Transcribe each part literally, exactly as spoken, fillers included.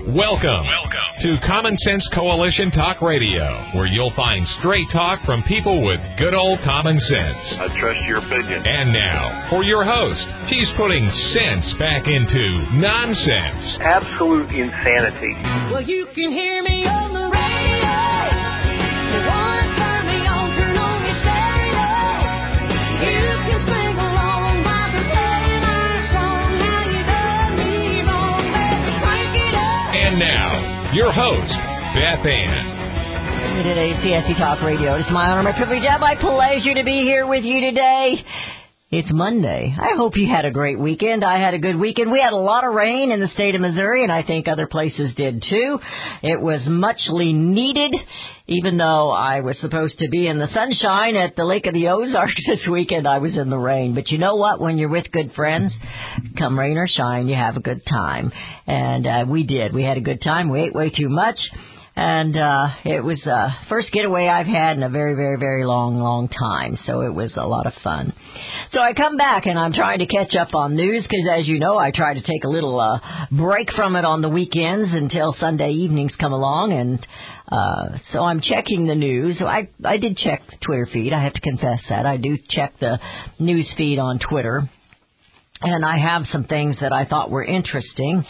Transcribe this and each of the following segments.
Welcome, Welcome to Common Sense Coalition Talk Radio, where you'll find straight talk from people with good old common sense. I trust your opinion. And now, for your host, she's putting sense back into nonsense. Absolute insanity. Well, you can hear me on the radio. You want to turn me on, turn on your stereo. You can sing along while they're playing our song. How you done me wrong, baby, crank it up. And now, your host, Beth Ann. Today's C S C Talk Radio. It's my honor, my privilege, and my pleasure to be here with you today. It's Monday. I hope you had a great weekend. I had a good weekend. We had a lot of rain in the state of Missouri, and I think other places did too. It was muchly needed, even though I was supposed to be in the sunshine at the Lake of the Ozarks this weekend. I was in the rain. But you know what? When you're with good friends, come rain or shine, you have a good time. And uh, we did. We had a good time. We ate way too much. And uh it was the uh, first getaway I've had in a very, very, very long, long time. So it was a lot of fun. So I come back and I'm trying to catch up on news because, as you know, I try to take a little uh break from it on the weekends until Sunday evenings come along. And uh so I'm checking the news. So I, I did check the Twitter feed. I have to confess that. I do check the news feed on Twitter. And I have some things that I thought were interesting.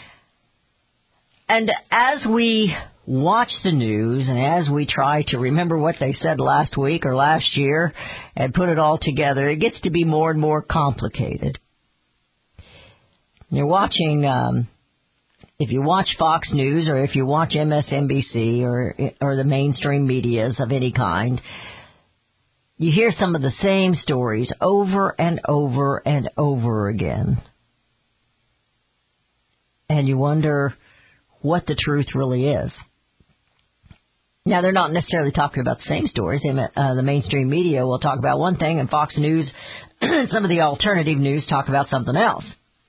And as we watch the news and as we try to remember what they said last week or last year and put it all together, it gets to be more and more complicated. You're watching, um, if you watch Fox News or if you watch M S N B C or, or the mainstream medias of any kind, you hear some of the same stories over and over and over again. And you wonder what the truth really is. Now, they're not necessarily talking about the same stories. Uh, the mainstream media will talk about one thing, and Fox News and some of the alternative news talk about something else.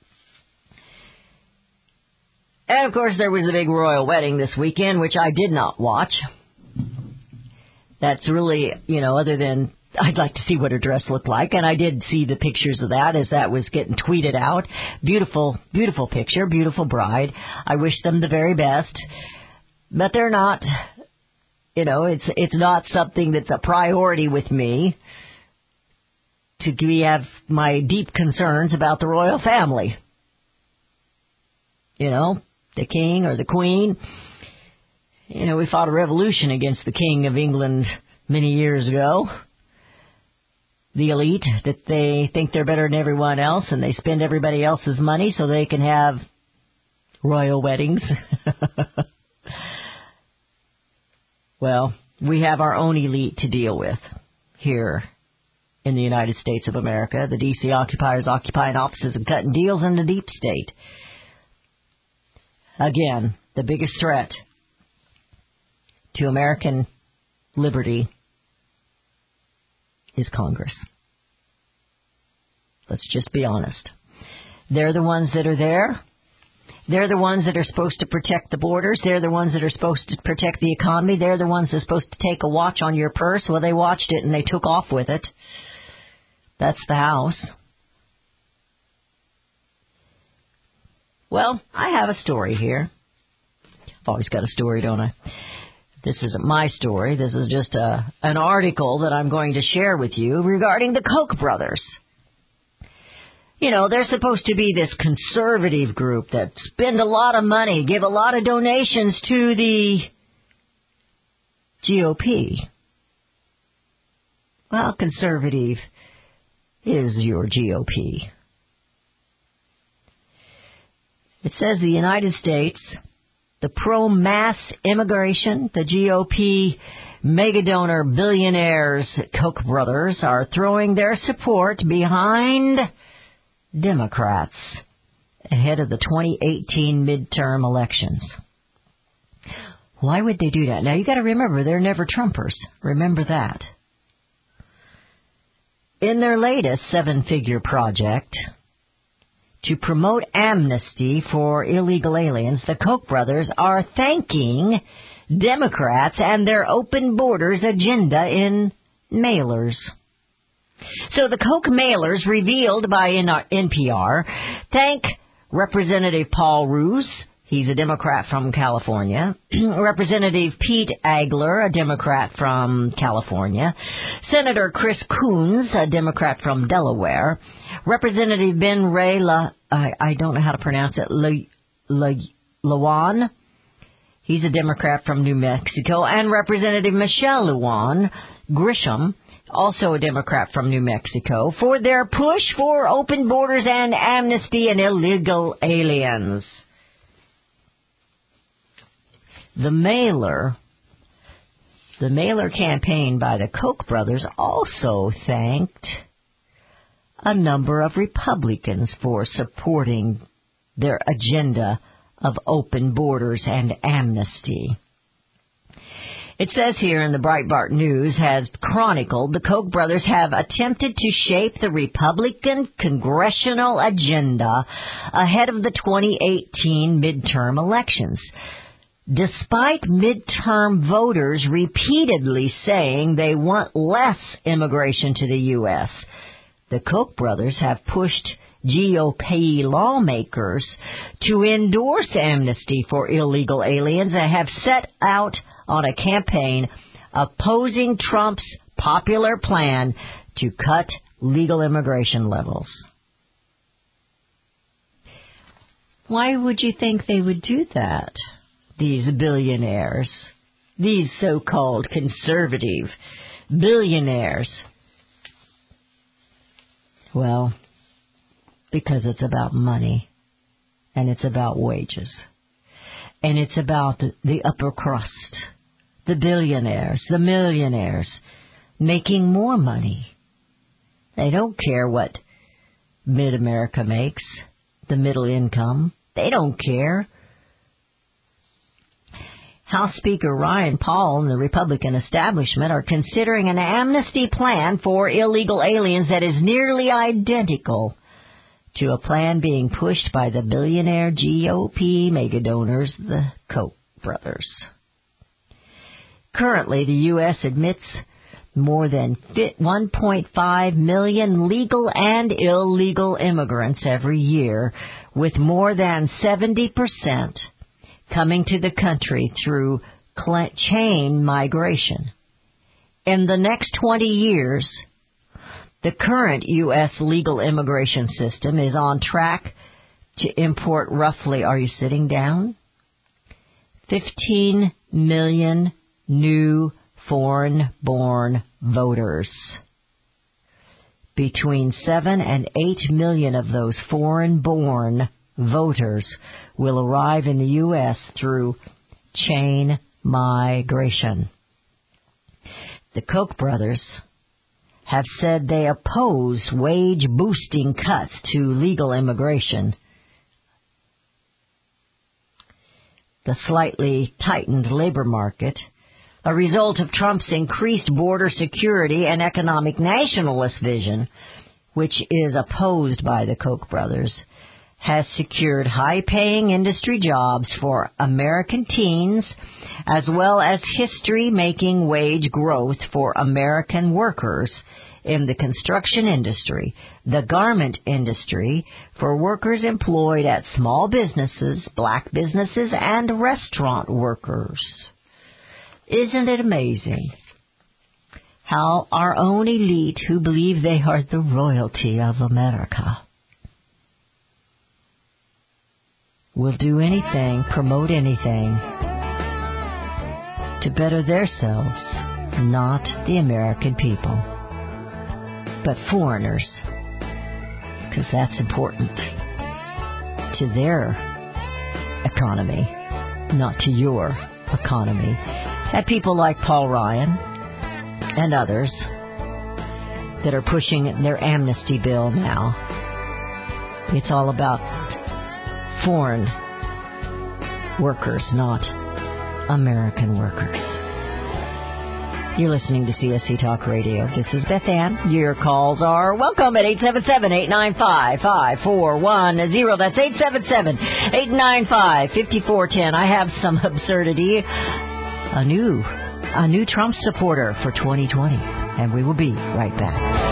And, of course, there was a big royal wedding this weekend, which I did not watch. That's really, you know, other than I'd like to see what her dress looked like, and I did see the pictures of that as that was getting tweeted out. Beautiful, beautiful picture, beautiful bride. I wish them the very best, but they're not, you know, it's it's not something that's a priority with me to we have my deep concerns about the royal family. You know, the king or the queen. You know, we fought a revolution against the King of England many years ago. The elite, that they think they're better than everyone else and they spend everybody else's money so they can have royal weddings. Well, we have our own elite to deal with here in the United States of America. The D C occupiers occupying offices and cutting deals in the deep state. Again, the biggest threat to American liberty is Congress. Let's just be honest. They're the ones that are there. They're the ones that are supposed to protect the borders. They're the ones that are supposed to protect the economy. They're the ones that are supposed to take a watch on your purse. Well, they watched it and they took off with it. That's the House. Well, I have a story here. I've always got a story, don't I? This isn't my story. This is just a, an article that I'm going to share with you regarding the Koch brothers. You know, they're supposed to be this conservative group that spend a lot of money, give a lot of donations to the G O P. Well, conservative is your G O P. It says the United States, the pro-mass immigration, the G O P mega-donor billionaires, Koch brothers, are throwing their support behind Democrats ahead of the twenty eighteen midterm elections. Why would they do that? Now, you got to remember, they're never Trumpers. Remember that. In their latest seven-figure project to promote amnesty for illegal aliens, the Koch brothers are thanking Democrats and their open borders agenda in mailers. So the Koch mailers revealed by N P R thank Representative Paul Roos, He's a Democrat from California. Representative Pete Agler, a Democrat from California. Senator Chris Coons, a Democrat from Delaware. Representative Ben Ray La, I, I don't know how to pronounce it, La, La, Lawan. He's a Democrat from New Mexico. And Representative Michelle Lujan Grisham, also a Democrat from New Mexico, for their push for open borders and amnesty and illegal aliens. The mailer, the mailer campaign by the Koch brothers also thanked a number of Republicans for supporting their agenda of open borders and amnesty. It says here in the Breitbart News has chronicled the Koch brothers have attempted to shape the Republican congressional agenda ahead of the twenty eighteen midterm elections. Despite midterm voters repeatedly saying they want less immigration to the U S, the Koch brothers have pushed G O P lawmakers to endorse amnesty for illegal aliens and have set out on a campaign opposing Trump's popular plan to cut legal immigration levels. Why would you think they would do that? These billionaires, these so-called conservative billionaires. Well, because it's about money, and it's about wages, and it's about the upper crust, the billionaires, the millionaires, making more money. They don't care what mid-America makes, the middle income. They don't care. House Speaker Ryan Paul and the Republican establishment are considering an amnesty plan for illegal aliens that is nearly identical to a plan being pushed by the billionaire G O P megadonors, the Koch brothers. Currently, the U S admits more than one point five million legal and illegal immigrants every year, with more than seventy percent coming to the country through chain migration. In the next twenty years, the current U S legal immigration system is on track to import roughly, are you sitting down? fifteen million new foreign-born voters. Between seven and eight million of those foreign-born voters will arrive in the U S through chain migration. The Koch brothers have said they oppose wage-boosting cuts to legal immigration. The slightly tightened labor market, a result of Trump's increased border security and economic nationalist vision, which is opposed by the Koch brothers, has secured high-paying industry jobs for American teens, as well as history-making wage growth for American workers in the construction industry, the garment industry, for workers employed at small businesses, black businesses, and restaurant workers. Isn't it amazing how our own elite, who believe they are the royalty of America, will do anything, promote anything to better themselves, not the American people, but foreigners, because that's important to their economy, not to your economy. And people like Paul Ryan and others that are pushing their amnesty bill now. It's all about foreign workers, not American workers. You're listening to C S C Talk Radio. This is Beth Ann. Your calls are welcome at eight seven seven, eight nine five, five four one zero. That's eight seven seven, eight nine five, five four one zero. I have some absurdity. A new, a new Trump supporter for twenty twenty. And we will be right back.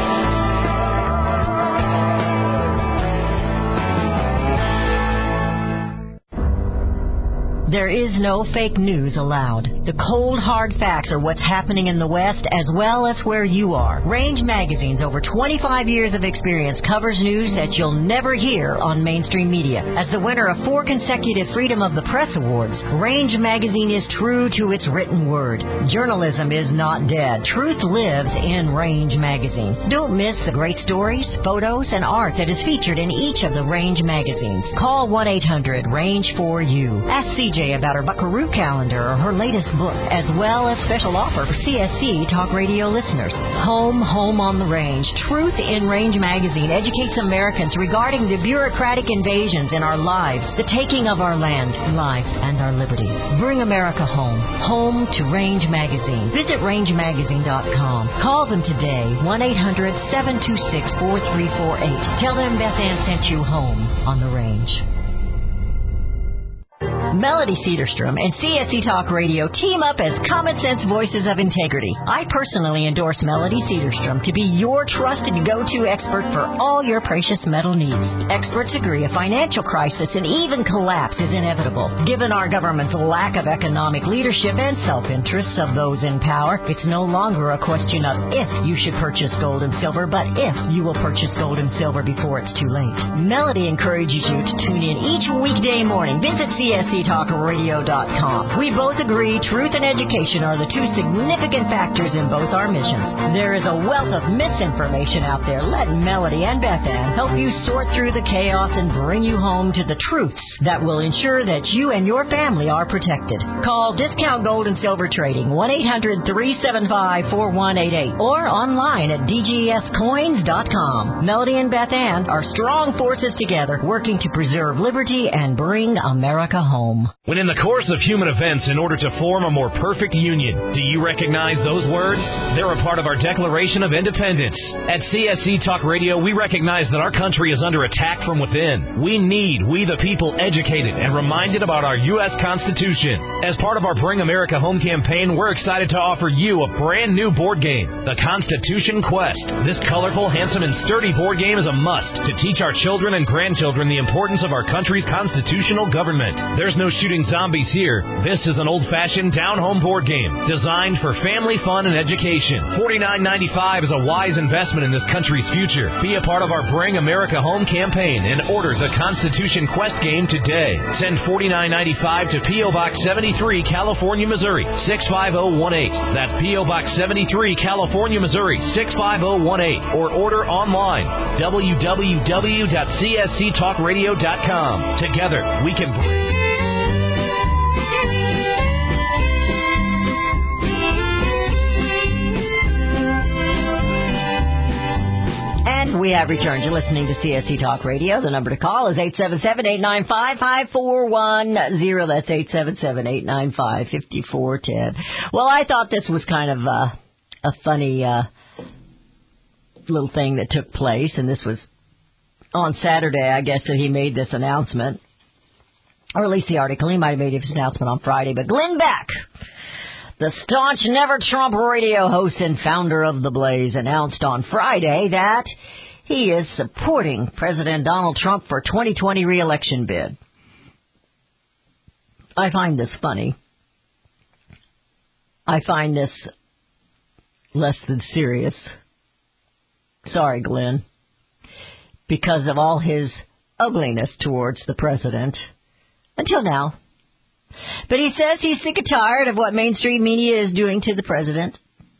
There is no fake news allowed. The cold, hard facts are what's happening in the West as well as where you are. Range Magazine's over twenty-five years of experience covers news that you'll never hear on mainstream media. As the winner of four consecutive Freedom of the Press Awards, Range Magazine is true to its written word. Journalism is not dead. Truth lives in Range Magazine. Don't miss the great stories, photos, and art that is featured in each of the Range magazines. Call one eight hundred range for you. Ask C J about her Buckaroo calendar or her latest book, as well as special offer for C S C Talk Radio listeners. Home, Home on the Range. Truth in Range Magazine educates Americans regarding the bureaucratic invasions in our lives, the taking of our land, life, and our liberty. Bring America home. Home to Range Magazine. Visit range magazine dot com. Call them today, one eight hundred seven two six four three four eight. Tell them Beth Ann sent you home on the Range. Melody Cedarstrom and C S C Talk Radio team up as common sense voices of integrity. I personally endorse Melody Cedarstrom to be your trusted go-to expert for all your precious metal needs. Experts agree a financial crisis and even collapse is inevitable. Given our government's lack of economic leadership and self-interests of those in power, it's no longer a question of if you should purchase gold and silver, but if you will purchase gold and silver before it's too late. Melody encourages you to tune in each weekday morning. Visit C S C Talk Radio dot com. We both agree truth and education are the two significant factors in both our missions. There is a wealth of misinformation out there. Let Melody and Beth Ann help you sort through the chaos and bring you home to the truths that will ensure that you and your family are protected. Call Discount Gold and Silver Trading, one eight hundred three seven five four one eight eight, or online at d g s coins dot com. Melody and Beth Ann are strong forces together, working to preserve liberty and bring America home. When in the course of human events, in order to form a more perfect union, do you recognize those words? They're a part of our Declaration of Independence. At C S C Talk Radio, we recognize that our country is under attack from within. We need, we the people, educated and reminded about our U S Constitution. As part of our Bring America Home campaign, we're excited to offer you a brand new board game, the Constitution Quest. This colorful, handsome, and sturdy board game is a must to teach our children and grandchildren the importance of our country's constitutional government. There's no shooting zombies here. This is an old-fashioned down-home board game designed for family fun and education. forty-nine ninety-five is a wise investment in this country's future. Be a part of our Bring America Home campaign and order the Constitution Quest game today. Send forty-nine ninety-five to P O. Box seventy-three, California, Missouri, six five zero one eight. That's P O. Box seventy-three, California, Missouri, six five zero one eight. Or order online, w w w dot c s c talk radio dot com. Together, we can bring... And we have returned. You're listening to C S C Talk Radio. The number to call is eight seven seven, eight nine five, five four one zero. That's eight seven seven, eight nine five, five four one zero. Well, I thought this was kind of uh, a funny uh, little thing that took place, and this was on Saturday, I guess, that he made this announcement, or at least the article. He might have made his announcement on Friday, but Glenn Beck, the staunch Never Trump radio host and founder of The Blaze, announced on Friday that he is supporting President Donald Trump for twenty twenty re-election bid. I find this funny. I find this less than serious. Sorry, Glenn. Because of all his ugliness towards the president. Until now. But he says he's sick and tired of what mainstream media is doing to the president.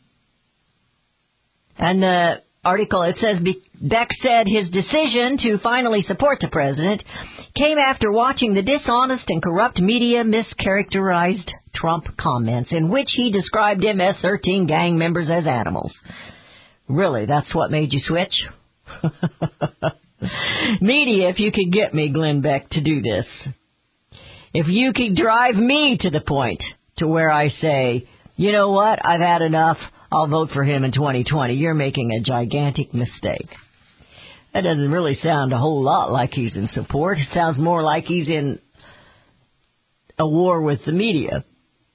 And the article, it says, Beck said his decision to finally support the president came after watching the dishonest and corrupt media mischaracterized Trump comments in which he described M S thirteen gang members as animals. Really, that's what made you switch? Media, if you could get me, Glenn Beck, to do this. If you could drive me to the point to where I say, you know what, I've had enough, I'll vote for him in twenty twenty, you're making a gigantic mistake. That doesn't really sound a whole lot like he's in support. It sounds more like he's in a war with the media.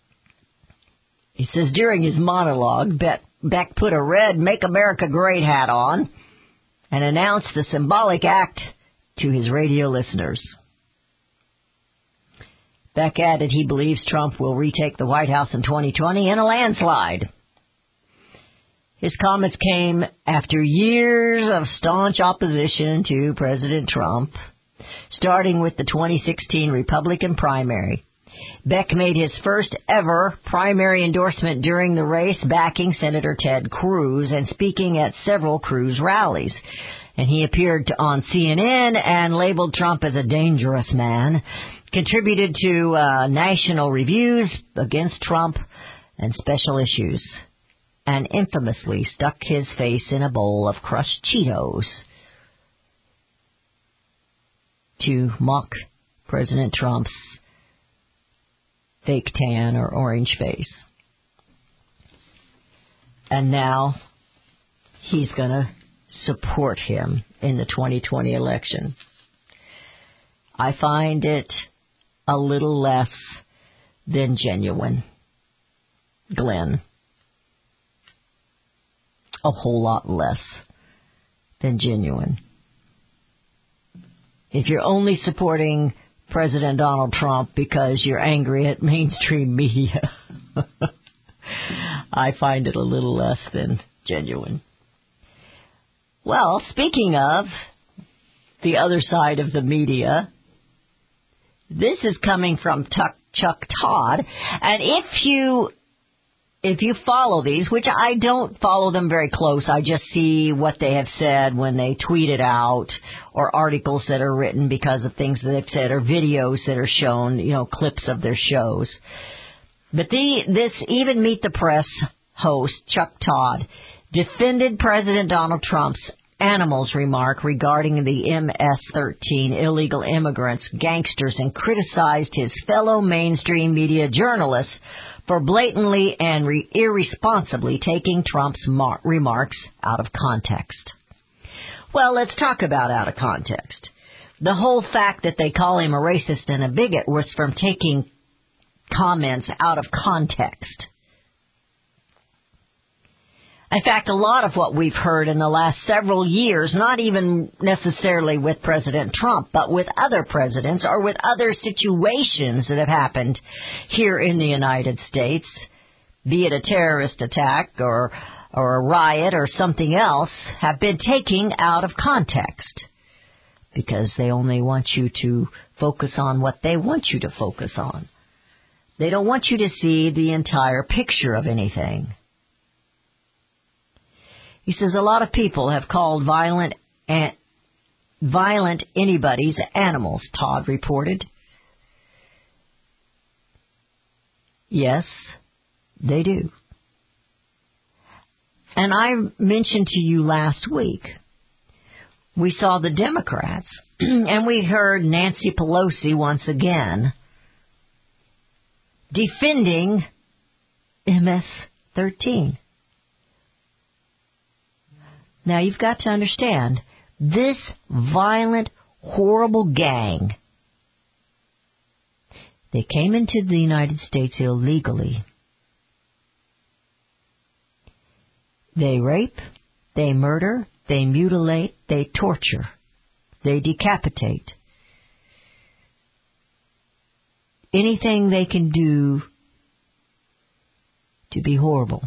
He says during his monologue, Beck, Beck put a red Make America Great hat on and announced the symbolic act to his radio listeners. Beck added he believes Trump will retake the White House in twenty twenty in a landslide. His comments came after years of staunch opposition to President Trump, starting with the twenty sixteen Republican primary. Beck made his first ever primary endorsement during the race, backing Senator Ted Cruz and speaking at several Cruz rallies. And he appeared on C N N and labeled Trump as a dangerous man, contributed to uh, national reviews against Trump and special issues, and infamously stuck his face in a bowl of crushed Cheetos to mock President Trump's fake tan or orange face. And now he's going to support him in the twenty twenty election. I find it a little less than genuine, Glenn. A whole lot less than genuine. If you're only supporting President Donald Trump because you're angry at mainstream media, I find it a little less than genuine. Well, speaking of the other side of the media, this is coming from Chuck, Chuck Todd, and if you if you follow these, which I don't follow them very close, I just see what they have said when they tweet it out, or articles that are written because of things that they've said, or videos that are shown, you know, clips of their shows. But the this even Meet the Press host, Chuck Todd, defended President Donald Trump's animals remark regarding the M S thirteen illegal immigrants, gangsters, and criticized his fellow mainstream media journalists for blatantly and re- irresponsibly taking Trump's mar- remarks out of context. Well, let's talk about out of context. The whole fact that they call him a racist and a bigot was from taking comments out of context. In fact, a lot of what we've heard in the last several years, not even necessarily with President Trump, but with other presidents or with other situations that have happened here in the United States, be it a terrorist attack or or a riot or something else, have been taken out of context because they only want you to focus on what they want you to focus on. They don't want you to see the entire picture of anything. He says a lot of people have called violent an- violent anybody's animals, Todd reported. Yes, they do. And I mentioned to you last week, we saw the Democrats, and we heard Nancy Pelosi once again defending M S thirteen. Now, you've got to understand, this violent, horrible gang, they came into the United States illegally. They rape, they murder, they mutilate, they torture, they decapitate. Anything they can do to be horrible.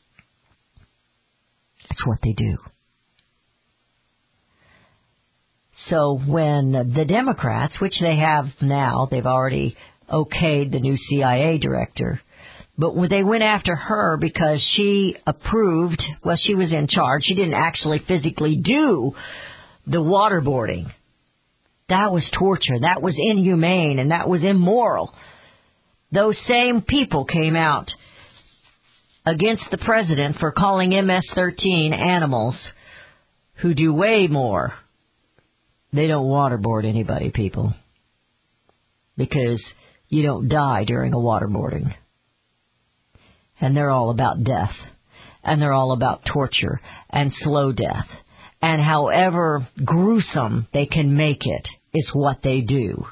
That's what they do. So when the Democrats, which they have now, they've already okayed the new C I A director, but when they went after her because she approved, well, she was in charge. She didn't actually physically do the waterboarding. That was torture. That was inhumane, and that was immoral. Those same people came out against the president for calling M S thirteen animals who do way more. They don't waterboard anybody, people, because you don't die during a waterboarding. And they're all about death, and they're all about torture and slow death. And however gruesome they can make it is what they do.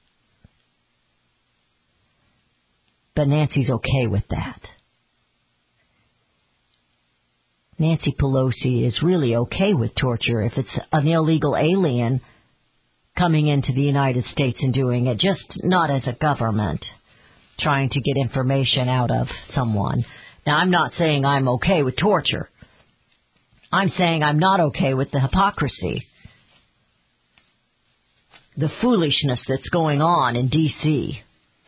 But Nancy's okay with that. Nancy Pelosi is really okay with torture if it's an illegal alien coming into the United States and doing it, just not as a government trying to get information out of someone. Now, I'm not saying I'm okay with torture. I'm saying I'm not okay with the hypocrisy, the foolishness that's going on in D C,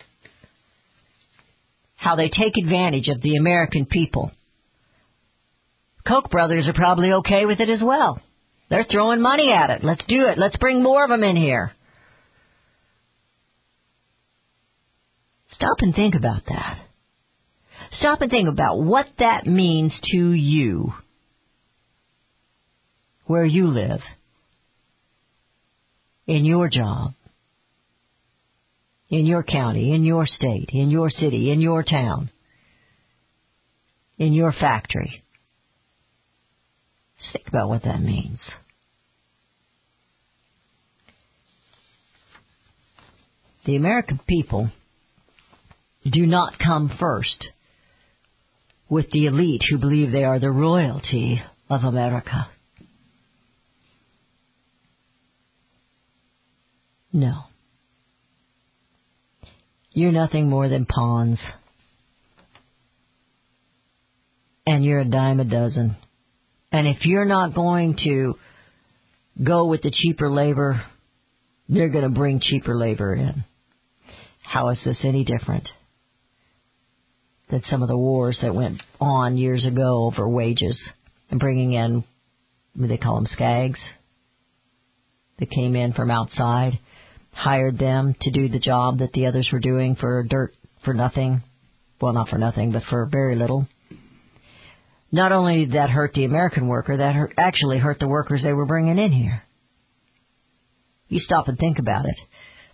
how they take advantage of the American people. Koch brothers are probably okay with it as well. They're throwing money at it. Let's do it. Let's bring more of them in here. Stop and think about that. Stop and think about what that means to you, where you live, in your job, in your county, in your state, in your city, in your town, in your factory. Just think about what that means. The American people do not come first with the elite who believe they are the royalty of America. No. You're nothing more than pawns. And you're a dime a dozen. And if you're not going to go with the cheaper labor, they're going to bring cheaper labor in. How is this any different than some of the wars that went on years ago over wages and bringing in, what do they call them, skags, that came in from outside, hired them to do the job that the others were doing for dirt, for nothing. Well, not for nothing, but for very little. Not only did that hurt the American worker, that hurt, actually hurt the workers they were bringing in here. You stop and think about it.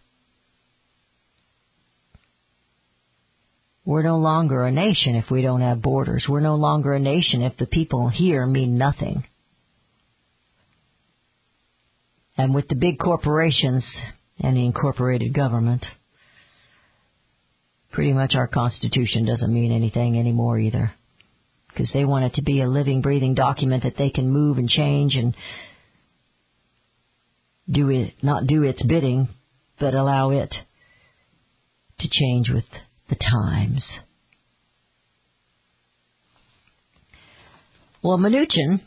We're no longer a nation if we don't have borders. We're no longer a nation if the people here mean nothing. And with the big corporations and the incorporated government, pretty much our Constitution doesn't mean anything anymore either. Because they want it to be a living, breathing document that they can move and change and do it, not do its bidding, but allow it to change with the times. Well, Mnuchin,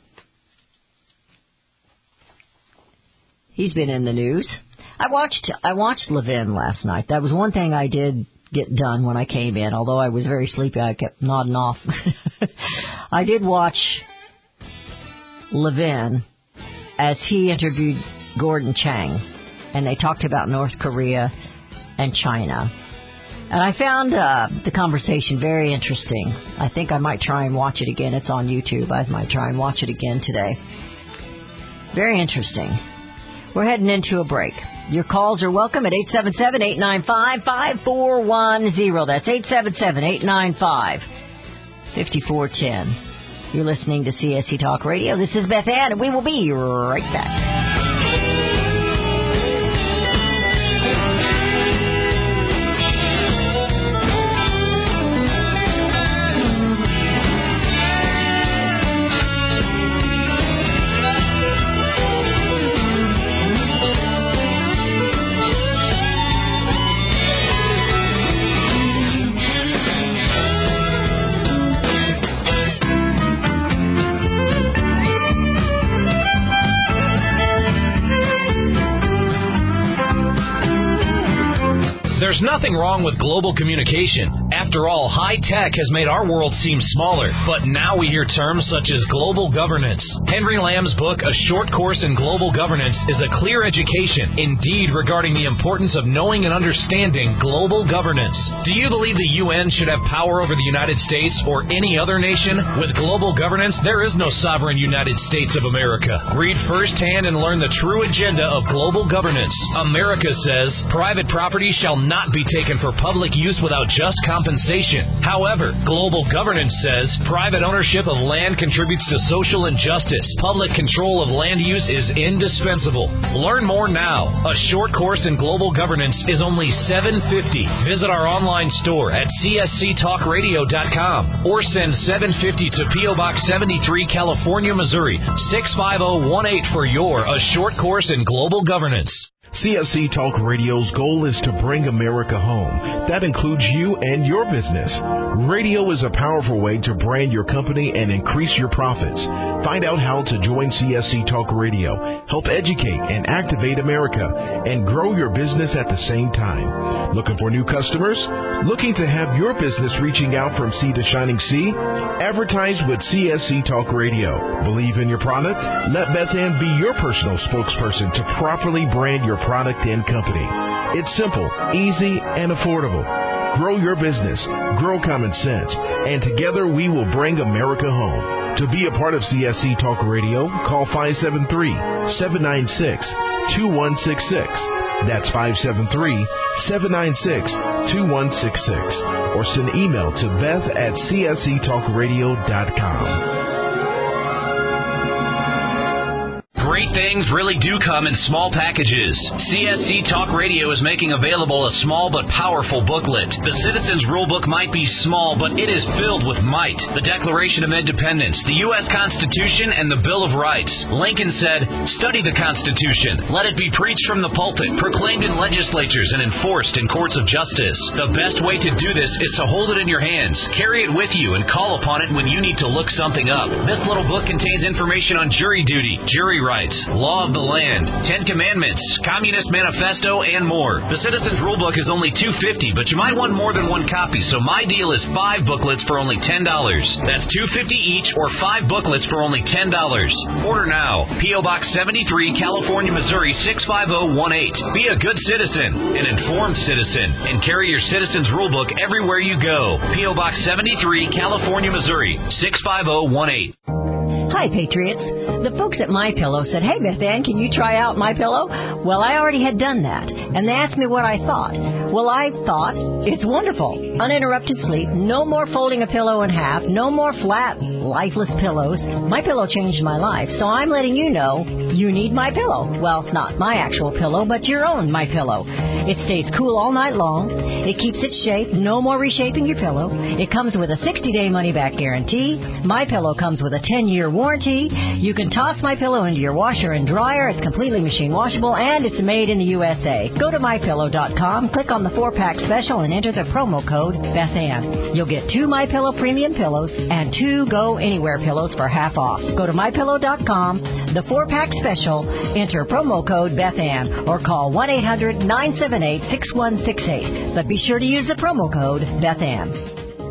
he's been in the news. I watched I watched Levin last night. That was one thing I did get done when I came in, although I was very sleepy. I kept nodding off. I did watch Levin as he interviewed Gordon Chang, and they talked about North Korea and China. And I found uh, the conversation very interesting. I think I might try and watch it again. It's on YouTube. I might try and watch it again today. Very interesting. We're heading into a break. Your calls are welcome at eight seven seven, eight nine five, five four one zero. That's eight seven seven, eight nine five, five four one zero. You're listening to C S C Talk Radio. This is Beth Ann, and we will be right back. There's nothing wrong with global communication. After all, high tech has made our world seem smaller, but now we hear terms such as global governance. Henry Lamb's book, A Short Course in Global Governance, is a clear education, indeed, regarding the importance of knowing and understanding global governance. Do you believe the U N should have power over the United States or any other nation? With global governance, there is no sovereign United States of America. Read firsthand and learn the true agenda of global governance. America says, private property shall not be taken for public use without just compensation. However, global governance says private ownership of land contributes to social injustice. Public control of land use is indispensable. Learn more now. A Short Course in Global Governance is only seven dollars and fifty cents. Visit our online store at C S C talk radio dot com or send seven dollars and fifty cents to P O Box seventy-three, California, Missouri, six five zero one eight for your A Short Course in Global Governance. C S C Talk Radio's goal is to bring America home. That includes you and your business. Radio is a powerful way to brand your company and increase your profits. Find out how to join C S C Talk Radio, help educate and activate America, and grow your business at the same time. Looking for new customers? Looking to have your business reaching out from sea to shining sea? Advertise with C S C Talk Radio. Believe in your product? Let Beth Ann be your personal spokesperson to properly brand your product and company. It's simple, easy, and affordable. Grow your business, grow common sense, and together we will bring America home. To be a part of C S C Talk Radio, call five seven three, seven nine six, two one six six. That's five seven three, seven nine six, two one six six. Or send email to beth at c s c talk radio dot com. Great things really do come in small packages. C S C Talk Radio is making available a small but powerful booklet. The Citizens Rulebook might be small, but it is filled with might. The Declaration of Independence, the U S Constitution, and the Bill of Rights. Lincoln said, "Study the Constitution. Let it be preached from the pulpit, proclaimed in legislatures, and enforced in courts of justice." The best way to do this is to hold it in your hands, carry it with you, and call upon it when you need to look something up. This little book contains information on jury duty, jury rights, law of the land, Ten Commandments, Communist Manifesto, and more. The Citizens Rulebook is only two dollars and fifty cents, but you might want more than one copy, so my deal is five booklets for only ten dollars. That's two dollars and fifty cents each, or five booklets for only ten dollars. Order now. P O. Box seventy-three, California, Missouri, six five zero one eight. Be a good citizen, an informed citizen, and carry your Citizens Rulebook everywhere you go. P O. Box seventy-three, California, Missouri, six five zero one eight. Hi, Patriots. The folks at MyPillow said, "Hey, Beth Ann, can you try out MyPillow?" Well, I already had done that, and they asked me what I thought. Well, I thought it's wonderful. Uninterrupted sleep, no more folding a pillow in half, no more flat, lifeless pillows. MyPillow changed my life, so I'm letting you know you need MyPillow. Well, not my actual pillow, but your own MyPillow. It stays cool all night long. It keeps its shape, no more reshaping your pillow. It comes with a sixty-day money-back guarantee. MyPillow comes with a ten-year warranty. You can toss MyPillow into your washer and dryer. It's completely machine washable, and it's made in the U S A. Go to my pillow dot com, click on the four-pack special, and enter the promo code Beth Ann. You'll get two MyPillow premium pillows and two Go Anywhere pillows for half off. Go to my pillow dot com, the four-pack special, enter promo code Beth Ann, or call one eight hundred nine seven eight six one six eight. But be sure to use the promo code Beth Ann.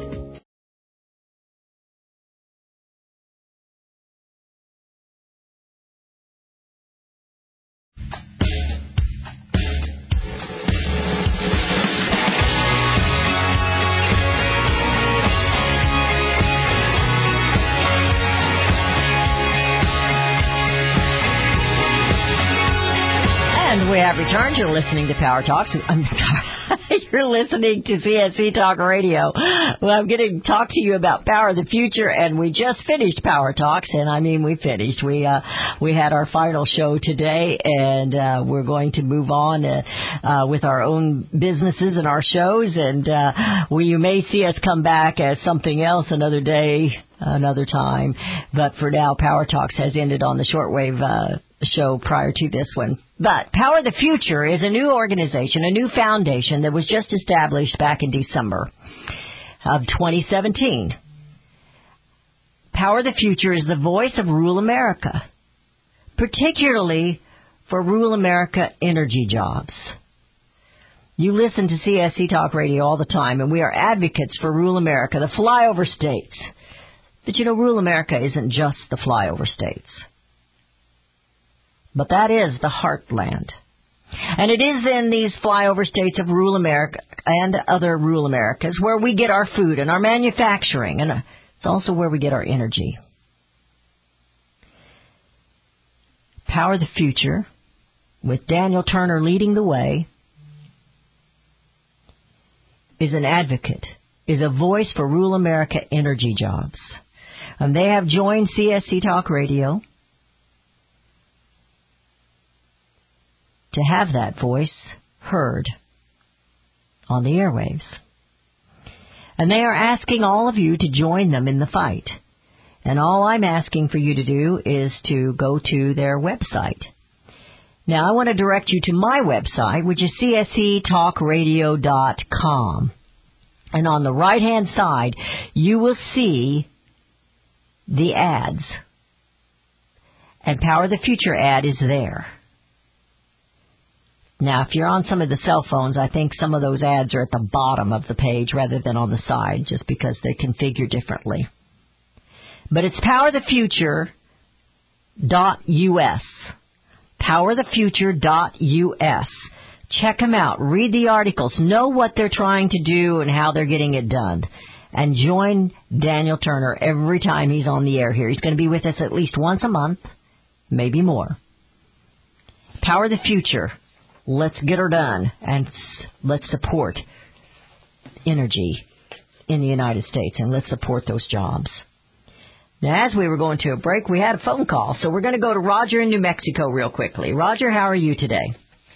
We have returned. You're listening to Power Talks. I'm sorry. You're listening to C S C Talk Radio. Well, I'm going to talk to you about Power of the Future, and we just finished Power Talks, and I mean we finished. We uh, we had our final show today, and uh, we're going to move on uh, uh, with our own businesses and our shows, and uh, we, you may see us come back as something else another day, another time. But for now, Power Talks has ended on the shortwave uh, show prior to this one. But Power of the Future is a new organization, a new foundation that was just established back in December of twenty seventeen. Power of the Future is the voice of rural America, particularly for rural America energy jobs. You listen to C S C Talk Radio all the time, and we are advocates for rural America, the flyover states. But you know, rural America isn't just the flyover states. But that is the heartland. And it is in these flyover states of rural America and other rural Americas where we get our food and our manufacturing, and it's also where we get our energy. Power of the Future, with Daniel Turner leading the way, is an advocate, is a voice for rural America energy jobs. And they have joined C S C Talk Radio to have that voice heard on the airwaves. And they are asking all of you to join them in the fight. And all I'm asking for you to do is to go to their website. Now, I want to direct you to my website, which is c s e talk radio dot com. And on the right-hand side, you will see the ads. And Power the Future ad is there. Now, if you're on some of the cell phones, I think some of those ads are at the bottom of the page rather than on the side, just because they configure differently. But it's power the future dot u s. power the future dot u s. Check them out. Read the articles. Know what they're trying to do and how they're getting it done. And join Daniel Turner every time he's on the air here. He's going to be with us at least once a month, maybe more. Power the Future. Let's get her done, and let's support energy in the United States, and let's support those jobs. Now, as we were going to a break, we had a phone call, so we're going to go to Roger in New Mexico real quickly. Roger, how are you today?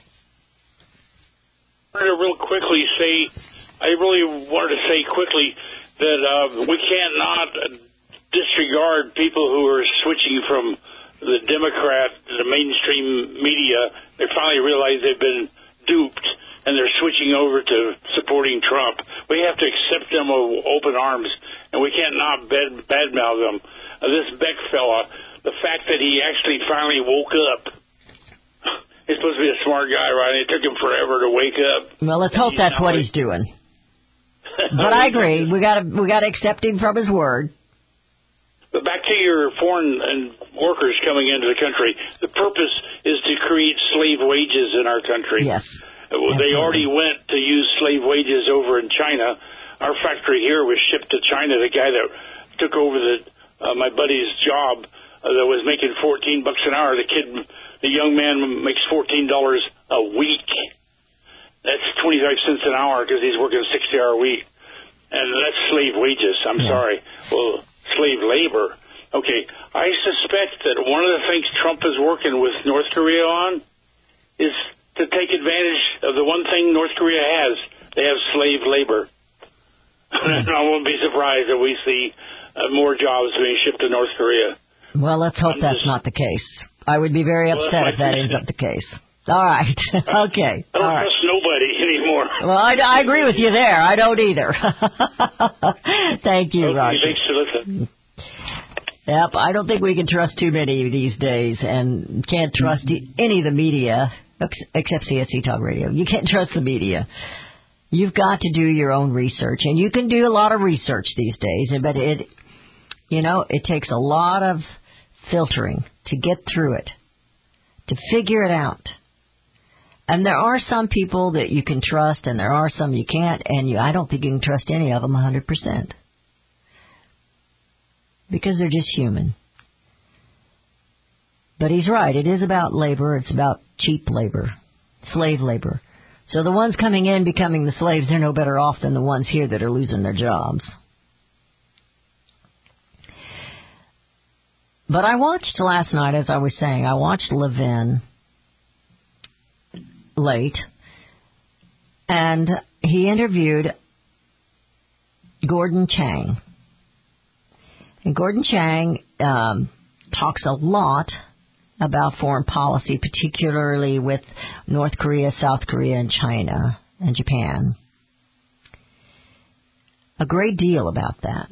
I wanted to real quickly say, I really wanted to say quickly that uh, we can't not disregard people who are switching from the Democrat, the mainstream media. They finally realize they've been duped, and they're switching over to supporting Trump. We have to accept them with open arms, and we can't not bad, badmouth them. Uh, this Beck fella, the fact that he actually finally woke up, he's supposed to be a smart guy, right? It took him forever to wake up. Well, let's hope that's what he's doing. But I agree. We got to we got to accept him from his word. But back to your foreign and workers coming into the country, the purpose is to create slave wages in our country. Yes. They absolutely. already went to use slave wages over in China. Our factory here was shipped to China. The guy that took over the uh, my buddy's job uh, that was making fourteen bucks an hour. The kid, the young man, makes fourteen dollars a week. That's twenty-five cents an hour because he's working a sixty-hour week, and that's slave wages. I'm yeah. sorry. Well. Slave labor. Okay, I suspect that one of the things Trump is working with North Korea on is to take advantage of the one thing North Korea has. They have slave labor. And I won't be surprised if we see uh, more jobs being shipped to North Korea. Well, let's hope I'm that's just, not the case. I would be very upset well, if that ends up the case. All right. Okay. I don't All right. trust nobody anymore. Well, I, I agree with you there. I don't either. Thank you, okay, Roger. Thanks for listening. Yep, I don't think we can trust too many these days, and can't trust any of the media, except C S C Talk Radio. You can't trust the media. You've got to do your own research, and you can do a lot of research these days, but it, you know, it takes a lot of filtering to get through it, to figure it out. And there are some people that you can trust, and there are some you can't, and you, I don't think you can trust any of them one hundred percent. Because they're just human. But he's right. It is about labor. It's about cheap labor, slave labor. So the ones coming in becoming the slaves, they're no better off than the ones here that are losing their jobs. But I watched last night, as I was saying, I watched Levin late, and he interviewed Gordon Chang. And Gordon Chang um, talks a lot about foreign policy, particularly with North Korea, South Korea, and China, and Japan. A great deal about that.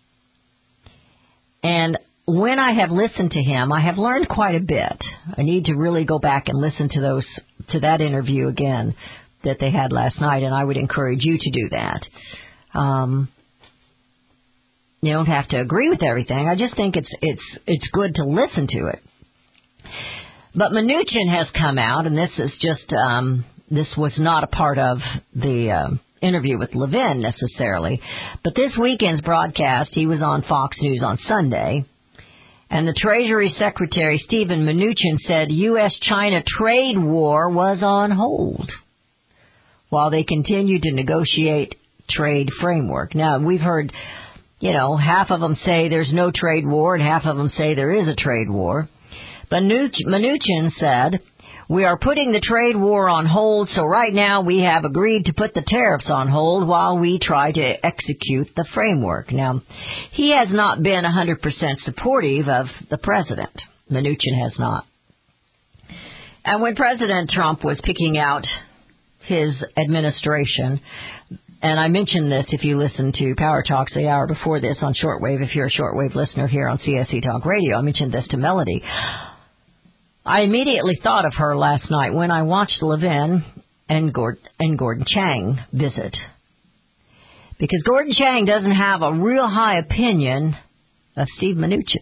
And when I have listened to him, I have learned quite a bit. I need to really go back and listen to those to that interview again that they had last night, and I would encourage you to do that. Um, you don't have to agree with everything. I just think it's it's it's good to listen to it. But Mnuchin has come out, and this is just um, this was not a part of the uh, interview with Levin necessarily, but this weekend's broadcast, he was on Fox News on Sunday. And the Treasury Secretary, Stephen Mnuchin, said U S China trade war was on hold while they continued to negotiate trade framework. Now, we've heard, you know, half of them say there's no trade war and half of them say there is a trade war. But Mnuchin said, we are putting the trade war on hold, so right now we have agreed to put the tariffs on hold while we try to execute the framework. Now, he has not been one hundred percent supportive of the president. Mnuchin has not. And when President Trump was picking out his administration, and I mentioned this if you listened to Power Talks the hour before this on shortwave, if you're a shortwave listener here on C S C Talk Radio, I mentioned this to Melody. I immediately thought of her last night when I watched Levin and Gordon, and Gordon Chang visit. Because Gordon Chang doesn't have a real high opinion of Steve Mnuchin.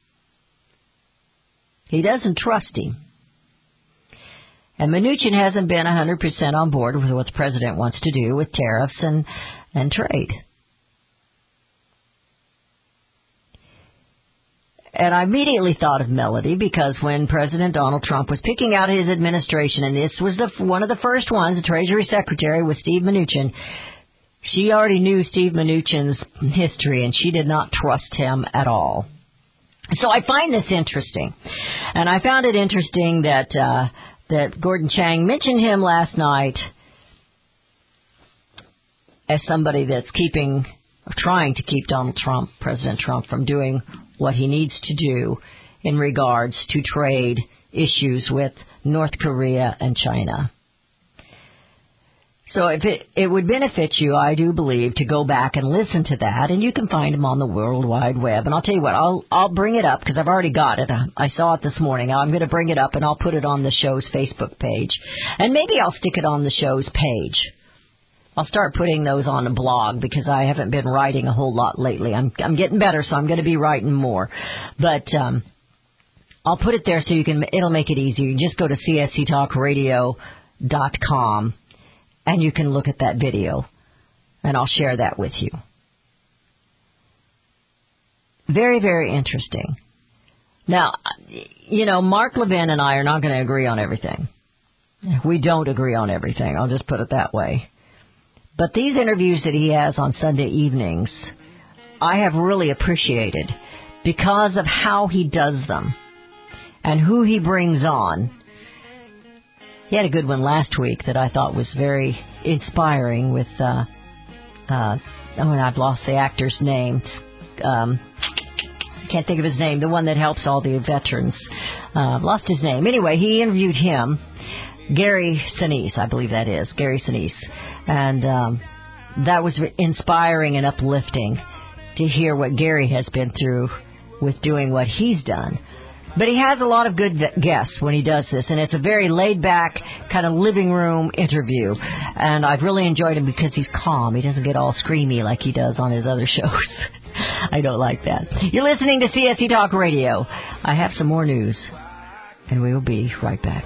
He doesn't trust him. And Mnuchin hasn't been one hundred percent on board with what the president wants to do with tariffs and, and trade. And I immediately thought of Melody because when President Donald Trump was picking out his administration, and this was the one of the first ones, the Treasury Secretary was Steve Mnuchin, she already knew Steve Mnuchin's history, and she did not trust him at all. So I find this interesting. And I found it interesting that uh, that Gordon Chang mentioned him last night as somebody that's keeping, trying to keep Donald Trump, President Trump, from doing what he needs to do in regards to trade issues with North Korea and China. So if it, it would benefit you, I do believe, to go back and listen to that, and you can find them on the World Wide Web. And I'll tell you what, I'll I'll bring it up because I've already got it. I saw it this morning. I'm going to bring it up and I'll put it on the show's Facebook page, and maybe I'll stick it on the show's page. I'll start putting those on the blog because I haven't been writing a whole lot lately. I'm I'm getting better, so I'm going to be writing more. But um, I'll put it there so you can. It'll make it easier. You just go to C S C talk radio dot com. And you can look at that video, and I'll share that with you. Very, very interesting. Now, you know, Mark Levin and I are not going to agree on everything. We don't agree on everything. I'll just put it that way. But these interviews that he has on Sunday evenings, I have really appreciated because of how he does them and who he brings on. He had a good one last week that I thought was very inspiring with, uh, uh, oh, and I've lost the actor's name. Um, I can't think of his name. The one that helps all the veterans. Uh, lost his name. Anyway, he interviewed him, Gary Sinise, I believe that is, Gary Sinise. And um, that was inspiring and uplifting to hear what Gary has been through with doing what he's done. But he has a lot of good guests when he does this, and it's a very laid-back kind of living room interview. And I've really enjoyed him because he's calm. He doesn't get all screamy like he does on his other shows. I don't like that. You're listening to C S C Talk Radio. I have some more news, and we will be right back.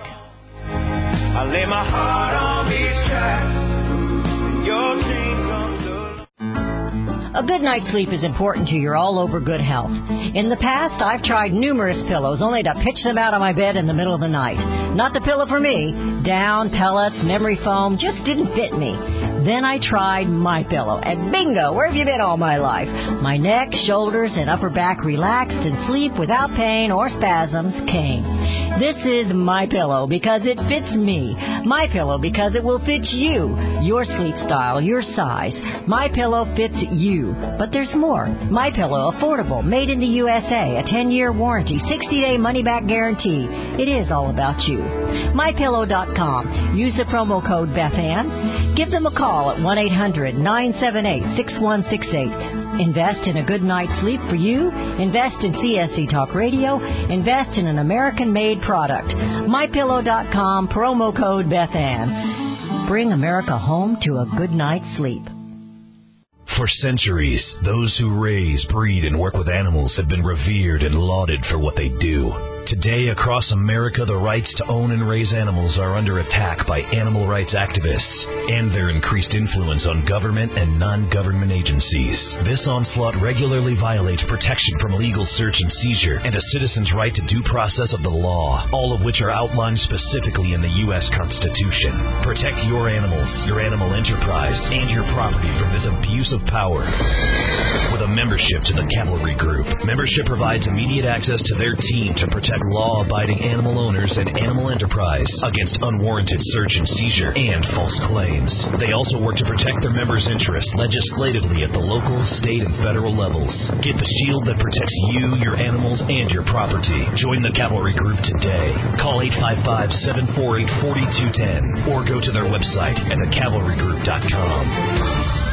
I lay my heart on these tracks. Your dream comes along. A good night's sleep is important to your all-over good health. In the past, I've tried numerous pillows only to pitch them out of my bed in the middle of the night. Not the pillow for me. Down, pellets, memory foam just didn't fit me. Then I tried MyPillow, and bingo, where have you been all my life? My neck, shoulders, and upper back relaxed, and sleep without pain or spasms came. This is MyPillow because it fits me. MyPillow because it will fit you, your sleep style, your size. MyPillow fits you. But there's more. MyPillow, affordable, made in the U S A, a ten-year warranty, sixty-day money-back guarantee. It is all about you. My Pillow dot com. Use the promo code BethAnn. Give them a call at one eight hundred nine seven eight six one six eight. Invest in a good night's sleep for you. Invest in C S C Talk Radio. Invest in an American-made product. My Pillow dot com, promo code BethAnn. Bring America home to a good night's sleep. For centuries, those who raise, breed, and work with animals have been revered and lauded for what they do. Today, across America, the rights to own and raise animals are under attack by animal rights activists and their increased influence on government and non-government agencies. This onslaught regularly violates protection from legal search and seizure and a citizen's right to due process of the law, all of which are outlined specifically in the U S Constitution. Protect your animals, your animal enterprise, and your property from this abuse of power. With a membership to the Cavalry Group, membership provides immediate access to their team to protect protect law-abiding animal owners and animal enterprise against unwarranted search and seizure and false claims. They also work to protect their members' interests legislatively at the local, state, and federal levels. Get the shield that protects you, your animals, and your property. Join the Cavalry Group today. Call eight five five, seven four eight, four two one zero or go to their website at the cavalry group dot com.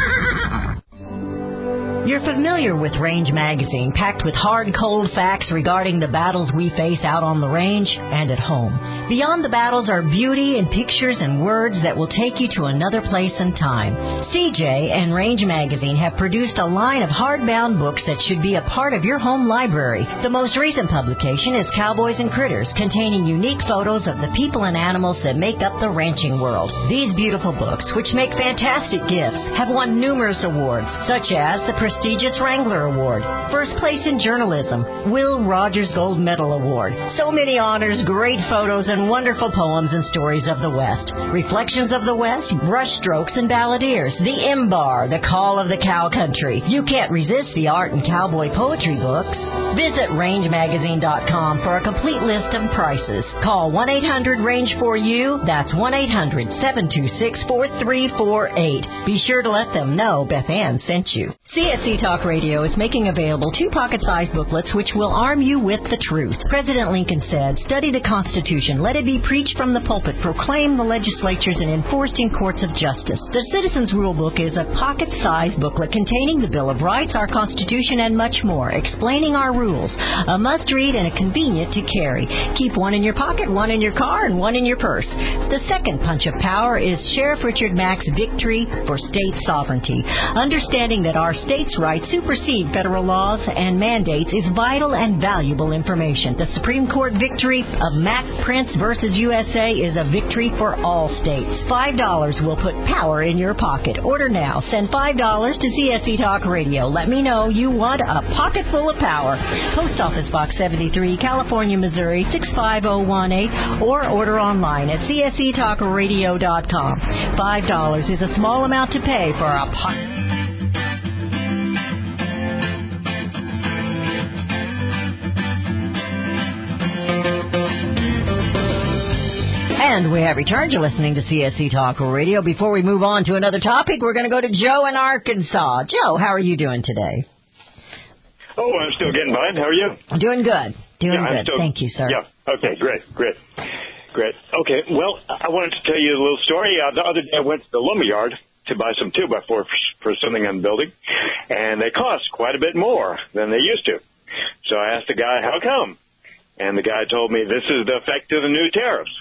You're familiar with Range Magazine, packed with hard, cold facts regarding the battles we face out on the range and at home. Beyond the battles are beauty and pictures and words that will take you to another place and time. C J and Range Magazine have produced a line of hardbound books that should be a part of your home library. The most recent publication is Cowboys and Critters, containing unique photos of the people and animals that make up the ranching world. These beautiful books, which make fantastic gifts, have won numerous awards, such as the prestigious Wrangler Award, First Place in Journalism, Will Rogers Gold Medal Award. So many honors, great photos, and wonderful poems and stories of the West. Reflections of the West, Brushstrokes and Balladeers, The Imbar, The Call of the Cow Country. You can't resist the art and cowboy poetry books. Visit range magazine dot com for a complete list of prices. Call one eight hundred range four U. That's one eight hundred, seven two six, four three four eight. Be sure to let them know Beth Ann sent you. C S C Talk Radio is making available two pocket-sized booklets which will arm you with the truth. President Lincoln said, "Study the Constitution. Let it be preached from the pulpit, proclaimed the legislatures, and enforced in courts of justice." The Citizens Rule Book is a pocket-sized booklet containing the Bill of Rights, our Constitution, and much more, explaining our rules. A must-read and a convenient to carry. Keep one in your pocket, one in your car, and one in your purse. The second punch of power is Sheriff Richard Mack's Victory for State Sovereignty. Understanding that our states' rights supersede federal laws and mandates is vital and valuable information. The Supreme Court victory of Mack Prince versus U S A is a victory for all states. Five dollars will put power in your pocket. Order now. Send five dollars to C S C Talk Radio. Let me know you want a pocket full of power. Post Office Box seventy-three, California, Missouri, six five zero one eight, or order online at C S C talk radio dot com. Five dollars is a small amount to pay for a pocket. And we have returned. You're listening to C S C Talk Radio. Before we move on to another topic, we're going to go to Joe in Arkansas. Joe, how are you doing today? Oh, I'm still getting by. How are you? Doing good. Doing yeah, good. Still, Thank you, sir. Yeah. Okay, great, great, great. Okay, well, I wanted to tell you a little story. Uh, the other day I went to the lumberyard to buy some two by four for something I'm building, and they cost quite a bit more than they used to. So I asked the guy, how come? And the guy told me, this is the effect of the new tariffs.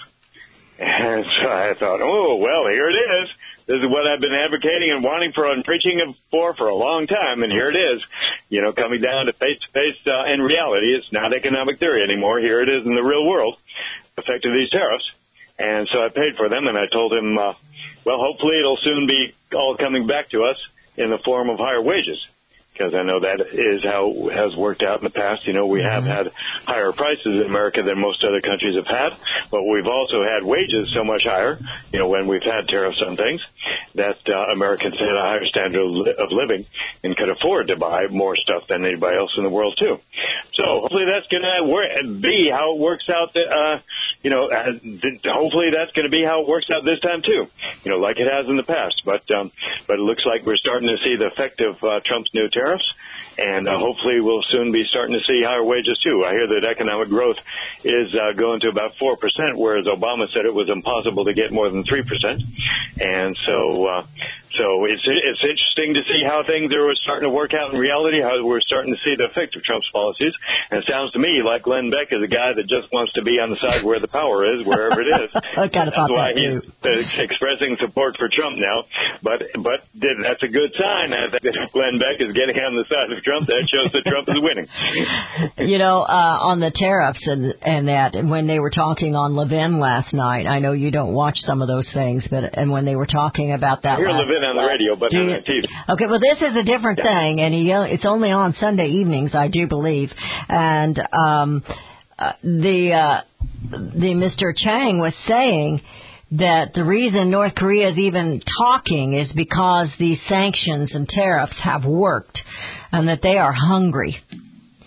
And so I thought, oh, well, here it is. This is what I've been advocating and wanting for and preaching for for a long time, and here it is. You know, coming down to face-to-face uh, in reality. It's not economic theory anymore. Here it is in the real world, effect of these tariffs. And so I paid for them, and I told him, uh, well, hopefully it'll soon be all coming back to us in the form of higher wages. Because I know that is how it has worked out in the past. You know, we have had higher prices in America than most other countries have had, but we've also had wages so much higher, you know, when we've had tariffs on things, that uh, Americans had a higher standard of, li- of living and could afford to buy more stuff than anybody else in the world, too. So hopefully that's going to be how it works out, uh, you know, uh, th- hopefully that's going to be how it works out this time, too, you know, like it has in the past. But, um, but it looks like we're starting to see the effect of uh, Trump's new tariffs. And uh, hopefully we'll soon be starting to see higher wages, too. I hear that economic growth is uh, going to about four percent, whereas Obama said it was impossible to get more than three percent. And so uh, so it's it's interesting to see how things are starting to work out in reality, how we're starting to see the effect of Trump's policies. And it sounds to me like Glenn Beck is a guy that just wants to be on the side where the power is, wherever it is. I kind of thought that's why that, he's too. expressing support for Trump now. But but that's a good sign. I think that Glenn Beck is getting on the side of Trump. That shows that Trump is winning. You know, uh, on the tariffs and and that, when they were talking on Levin last night, I know you don't watch some of those things, but and when they were talking about that, I hear last, Levin on the radio, but not on T V. Okay, well, this is a different yeah. thing, and he, it's only on Sunday evenings, I do believe, and um, uh, the uh, the Mister Chang was saying that the reason North Korea is even talking is because these sanctions and tariffs have worked and that they are hungry.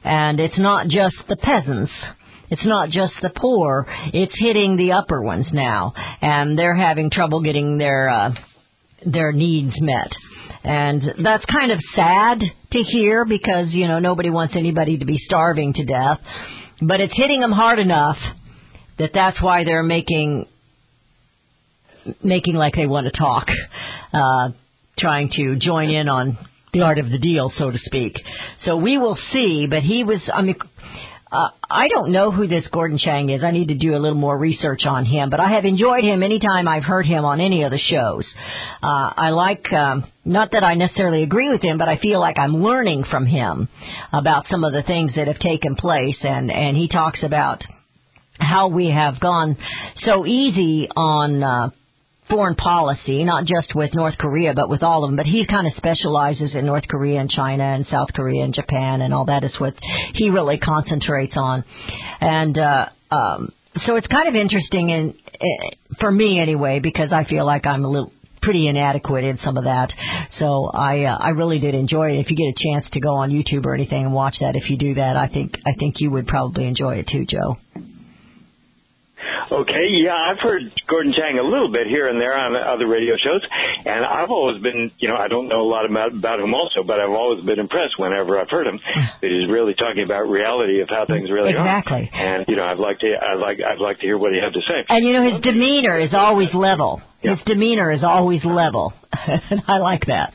And it's not just the peasants. It's not just the poor. It's hitting the upper ones now. And they're having trouble getting their uh, their needs met. And that's kind of sad to hear because, you know, nobody wants anybody to be starving to death. But it's hitting them hard enough that that's why they're making making like they want to talk, uh, trying to join in on the art of the deal, so to speak. So we will see, but he was, I mean, uh, I don't know who this Gordon Chang is. I need to do a little more research on him, but I have enjoyed him anytime I've heard him on any of the shows. Uh, I like, um, not that I necessarily agree with him, but I feel like I'm learning from him about some of the things that have taken place, and, and he talks about how we have gone so easy on, uh, foreign policy, not just with North Korea, but with all of them. But he kind of specializes in North Korea and China and South Korea and Japan and all that is what he really concentrates on. And uh, um, so it's kind of interesting, in, uh, for me anyway, because I feel like I'm a little pretty inadequate in some of that. So I uh, I really did enjoy it. If you get a chance to go on YouTube or anything and watch that, if you do that, I think I think you would probably enjoy it too, Joe. Okay, yeah, I've heard Gordon Chang a little bit here and there on other radio shows, and I've always been, you know, I don't know a lot about, about him also, but I've always been impressed whenever I've heard him that he's really talking about reality of how things really exactly. are. And, you know, I'd like to, I'd like, I'd like to hear what he had to say. And, you know, his demeanor is always level. Yeah. His demeanor is always level. And I like that.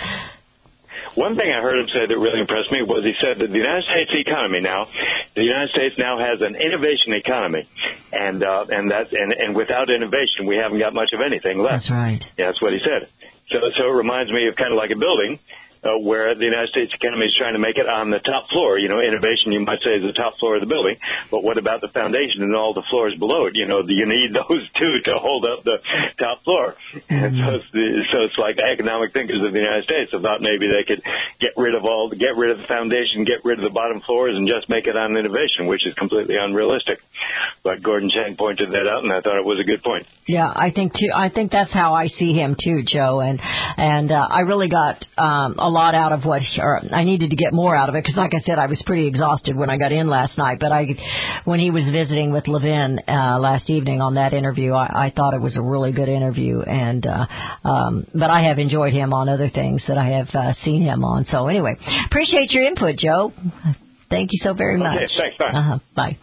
One thing I heard him say that really impressed me was he said that the United States economy now, the United States now has an innovation economy, and uh, and that and, and without innovation, we haven't got much of anything left. That's right. Yeah, that's what he said. So so it reminds me of kind of like a building. Uh, where the United States economy is trying to make it on the top floor. You know, innovation, you might say, is the top floor of the building. But what about the foundation and all the floors below it? You know, you need those two to hold up the top floor. Mm-hmm. And so it's, the, so it's like the economic thinkers of the United States thought maybe they could get rid of all, get rid of the foundation, get rid of the bottom floors, and just make it on innovation, which is completely unrealistic. But Gordon Chang pointed that out, and I thought it was a good point. Yeah, I think too. I think that's how I see him too, Joe. And and uh, I really got um, a lot out of what, or I needed to get more out of it because, like I said, I was pretty exhausted when I got in last night. But I, when he was visiting with Levin uh, last evening on that interview, I, I thought it was a really good interview. And uh, um, but I have enjoyed him on other things that I have uh, seen him on. So anyway, appreciate your input, Joe. Thank you so very much. Okay, thanks. Bye. Uh-huh, bye.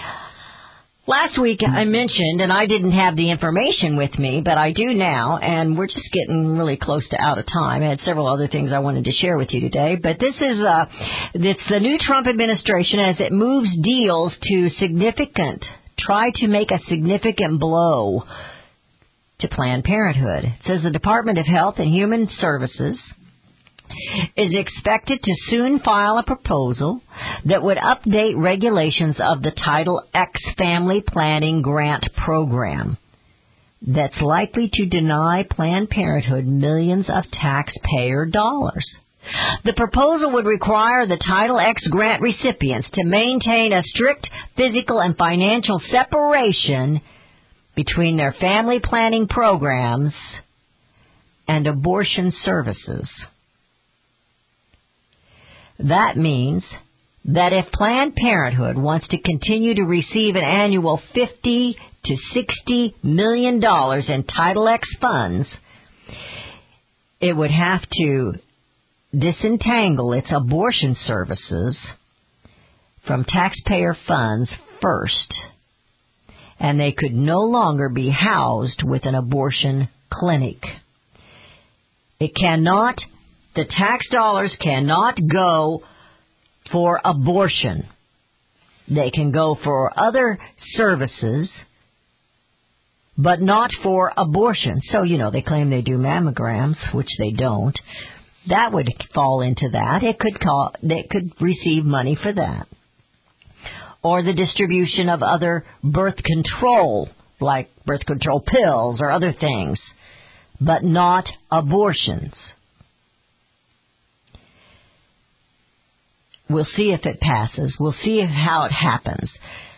Last week I mentioned, and I didn't have the information with me, but I do now, and we're just getting really close to out of time. I had several other things I wanted to share with you today, but this is uh, it's the new Trump administration as it moves deals to significant, try to make a significant blow to Planned Parenthood. It says the Department of Health and Human Services is expected to soon file a proposal that would update regulations of the Title X Family Planning Grant Program that's likely to deny Planned Parenthood millions of taxpayer dollars. The proposal would require the Title X grant recipients to maintain a strict physical and financial separation between their family planning programs and abortion services. That means that if Planned Parenthood wants to continue to receive an annual fifty to sixty million dollars in Title X funds, it would have to disentangle its abortion services from taxpayer funds first, and they could no longer be housed with an abortion clinic. It cannot The tax dollars cannot go for abortion. They can go for other services, but not for abortion. So, you know, they claim they do mammograms, which they don't. That would fall into that. It could call, they could receive money for that. Or the distribution of other birth control, like birth control pills or other things, but not abortions. We'll see if it passes. We'll see if, how it happens.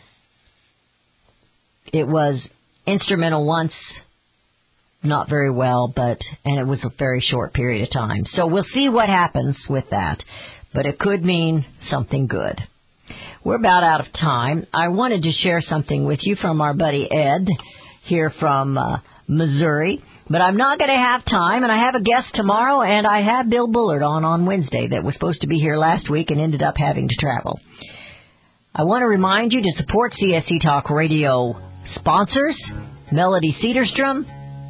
It was instrumental once, not very well, but, and it was a very short period of time. So we'll see what happens with that. but it could mean something good. We're about out of time. I wanted to share something with you from our buddy Ed here from uh, Missouri, but I'm not going to have time, and I have a guest tomorrow, and I have Bill Bullard on on Wednesday that was supposed to be here last week and ended up having to travel. I want to remind you to support C S C Talk Radio sponsors, Melody Cedarstrom,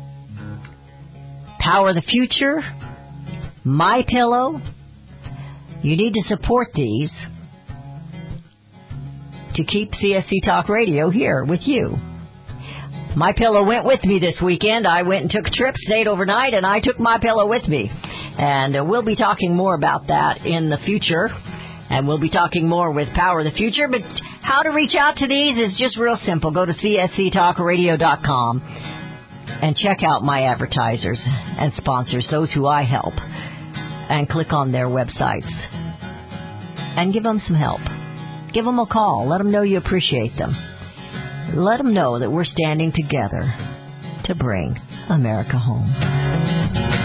Power the Future, My Pillow. You need to support these to keep C S C Talk Radio here with you. My Pillow went with me this weekend. I went and took a trip, stayed overnight, and I took My Pillow with me. And uh, we'll be talking more about that in the future. And we'll be talking more with Power the Future. But how to reach out to these is just real simple. Go to C S C talk radio dot com and check out my advertisers and sponsors, those who I help, and click on their websites. And give them some help. Give them a call. Let them know you appreciate them. Let them know that we're standing together to bring America home.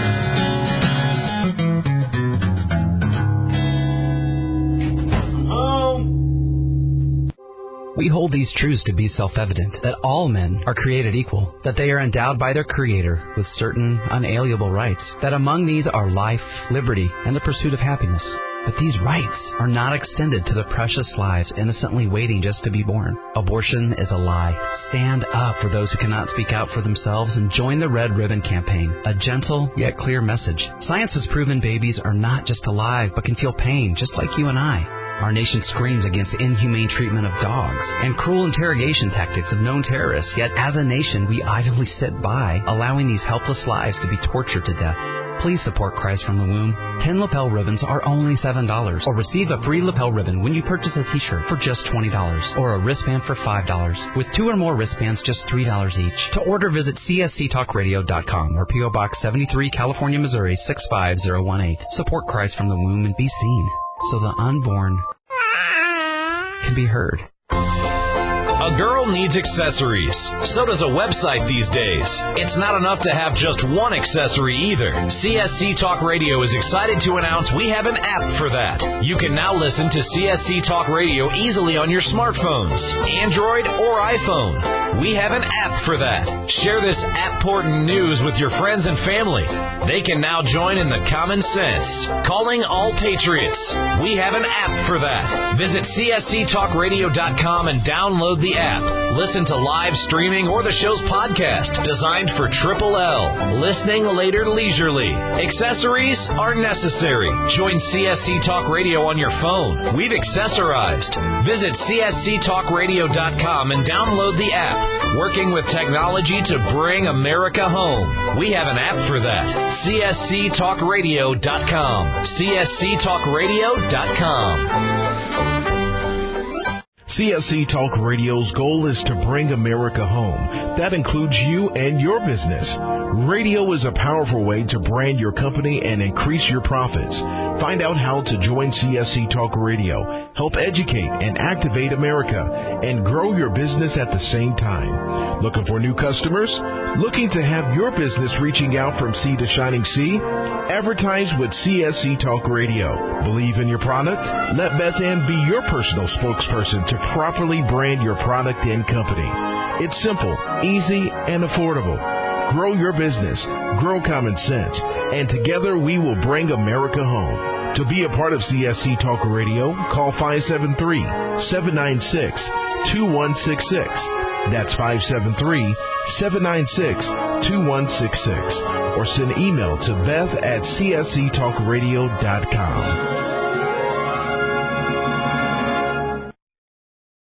We hold these truths to be self-evident, that all men are created equal, that they are endowed by their Creator with certain unalienable rights, that among these are life, liberty, and the pursuit of happiness. But these rights are not extended to the precious lives innocently waiting just to be born. Abortion is a lie. Stand up for those who cannot speak out for themselves and join the Red Ribbon Campaign, a gentle yet clear message. Science has proven babies are not just alive, but can feel pain just like you and I. Our nation screams against inhumane treatment of dogs and cruel interrogation tactics of known terrorists, yet as a nation we idly sit by, allowing these helpless lives to be tortured to death. Please support Christ from the Womb. Ten lapel ribbons are only seven dollars, or receive a free lapel ribbon when you purchase a t-shirt for just twenty dollars, or a wristband for five dollars, with two or more wristbands just three dollars each. To order, visit C S C talk radio dot com or P O Box seventy-three, California, Missouri, six five zero one eight. Support Christ from the Womb and be seen, so the unborn can be heard. A girl needs accessories. So does a website these days. It's not enough to have just one accessory either. C S C Talk Radio is excited to announce we have an app for that. You can now listen to C S C Talk Radio easily on your smartphones, Android or iPhone. We have an app for that. Share this app-portant news with your friends and family. They can now join in the common sense. Calling all patriots. We have an app for that. Visit C S C talk radio dot com and download the app. Listen to live streaming or the show's podcast, designed for Triple L. Listening later leisurely. Accessories are necessary. Join C S C Talk Radio on your phone. We've accessorized. Visit C S C talk radio dot com and download the app. Working with technology to bring America home. We have an app for that. C S C talk radio dot com. C S C talk radio dot com. C S C Talk Radio's goal is to bring America home. That includes you and your business. Radio is a powerful way to brand your company and increase your profits. Find out how to join C S C Talk Radio, help educate and activate America, and grow your business at the same time. Looking for new customers? Looking to have your business reaching out from sea to shining sea? Advertise with C S C Talk Radio. Believe in your product? Let Beth Ann be your personal spokesperson to properly brand your product and company. It's simple, easy, and affordable. Grow your business, grow common sense, and together we will bring America home. To be a part of C S C Talk Radio, call five seven three, seven nine six, two one six six. That's five seven three, seven nine six, two one six six. Or send email to Beth at C S C talk radio dot com.